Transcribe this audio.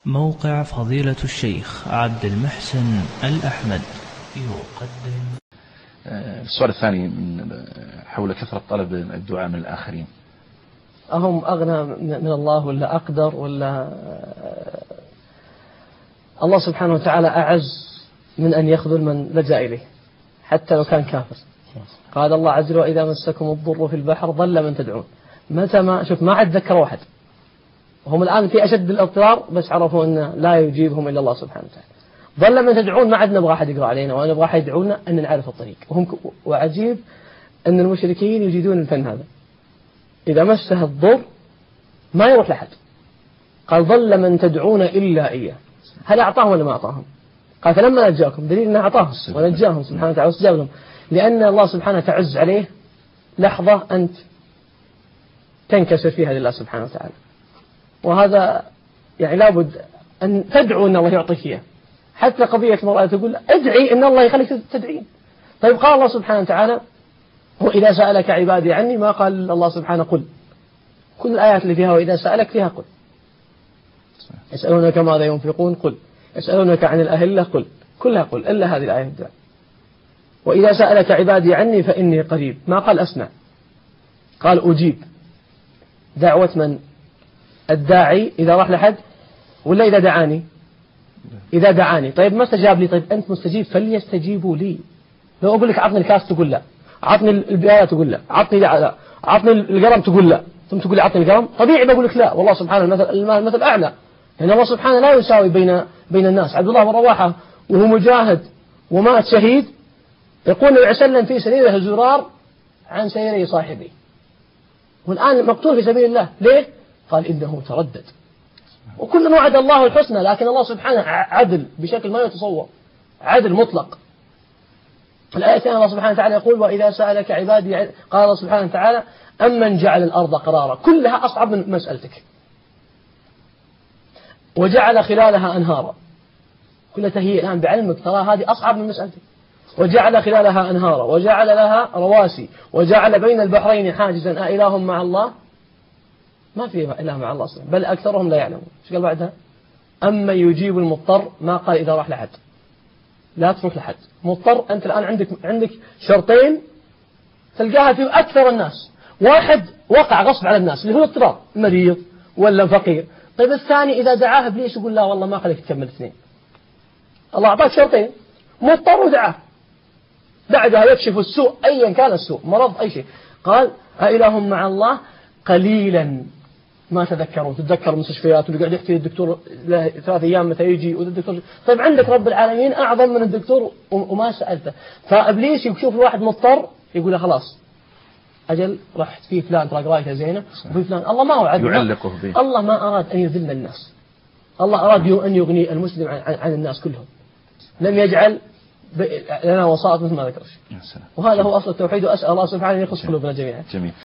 موقع فضيلة الشيخ عبد المحسن الأحمد يقدم. السؤال الثاني حول كثرة طلب الدعاء من الآخرين. أهم أغنى من الله ولا أقدر ولا الله سبحانه وتعالى أعز من أن يخذل من لجأ إليه حتى لو كان كافر. قال الله عز وجل: وإذا مسكم الضر في البحر ضل من تدعون. متى ما شوف ما عاد ذكر واحد، هم الآن في أشد الاضطرار بس عرفوا أن لا يجيبهم إلا الله سبحانه وتعالى. ضل من تدعون ما عاد نبغى أحد يقرأ علينا ولا نبغى أحد يدعونا أن نعرف الطريق. وعجيب أن المشركين يجيدون الفن هذا، إذا مسه الضر ما يروح لحد. قال: ضل من تدعون إلا إياه. هل أعطاهم ولا ما أعطاهم؟ قال: فلما نجاكم، دليل أنه أعطاهم ونجاهم سبحانه وتعالى واستجاب لهم، لأن الله سبحانه تعز عليه لحظة أنت تنكسر فيها لله سبحانه وتعالى. وهذا يعني لابد أن تدعو أن الله يعطيك إياه. حتى قضية المرأة تقول ادعي أن الله يخليك تدعين. طيب قال الله سبحانه وتعالى: وإذا سألك عبادي عني، ما قال الله سبحانه قل. كل الآيات اللي فيها وإذا سألك فيها قل. يسألونك ماذا ينفقون قل، يسألونك عن الأهلة قل، كلها قل إلا هذه الآية الدعاء. وإذا سألك عبادي عني فإني قريب، ما قال أسمع، قال أجيب. دعوة من؟ الداعي إذا راح لحد ولا إذا دعاني؟ إذا دعاني. طيب ما استجاب لي، طيب أنت مستجيب فليستجيبوا لي. لو أقول لك عطني الكاس تقول لا، عطني البياية تقول لا، عطني القلم تقول لا، ثم تقول لي عطني القلم، طبيعي بقول لك لا. والله سبحانه المثل أعلى، لأن الله سبحانه لا يساوي بين الناس. عبد الله بن رواحة وهو مجاهد ومات شهيد، يقول النبي صلى الله عليه وسلم في سريره زرار عن سيري صاحبي، والآن مقتول في سبيل الله. ليه؟ قال: إنه تردد. وكل وعد الله الحسنى، لكن الله سبحانه عدل بشكل ما يتصور، عدل مطلق. الآية الثانية الله سبحانه وتعالى يقول: وإذا سألك عبادي، قال الله سبحانه وتعالى: أمن جعل الأرض قرارا. كلها أصعب من مسألتك. وجعل خلالها أنهارا، كلها هي الآن بعلمك ترى هذه أصعب من مسألتك. وجعل خلالها أنهارا وجعل لها رواسي وجعل بين البحرين حاجزا أإله مع الله. ما في إله مع الله صحيح. بل أكثرهم لا يعلمون. ايش قال بعدها؟ أما يجيب المضطر، ما قال إذا راح لحد، لا تروح لحد. مضطر أنت الآن عندك شرطين تلقاها في أكثر الناس. واحد وقع غصب على الناس اللي هو اضطرار، مريض ولا فقير. طيب الثاني إذا دعاه إبليس يقول لا والله ما خليك تكمل اثنين. الله أعطاك شرطين، مضطر ودعاه، بعدها يكشف السوء أيا كان السوء، مرض أي شيء. قال: أإله مع الله قليلا ما تذكرون. تتذكر المستشفيات واللي قاعد يحكي الدكتور 3 أيام متى يجي والدكتور. طيب عندك رب العالمين أعظم من الدكتور وما سألته. فإبليس يشوف الواحد مضطر يقول له خلاص أجل رحت في فلان ترى قرايته زينة وفي فلان. الله ما وعد، يعلقه به. الله ما أراد أن يذل الناس، الله أراد أن يغني المسلم عن الناس كلهم. لم يجعل لنا وسائط مثل ما ذكرش. وهذا هو أصل التوحيد. وأسأل الله سبحانه أن يخص قلوبنا جميعا. جميل.